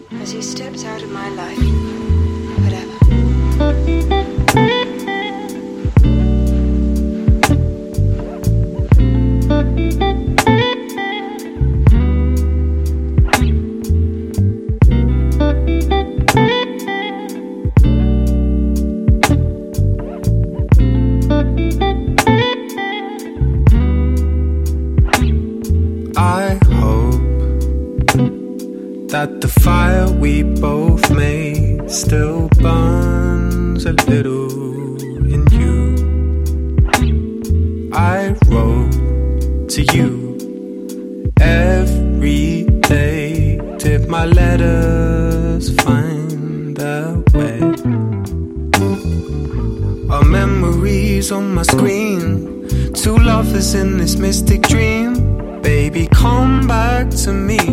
as he steps out of my life. Whatever. That the fire we both made still burns a little in you. I wrote to you every day. Did my letters find their way? Our memories on my screen, two lovers in this mystic dream. Baby, come back to me.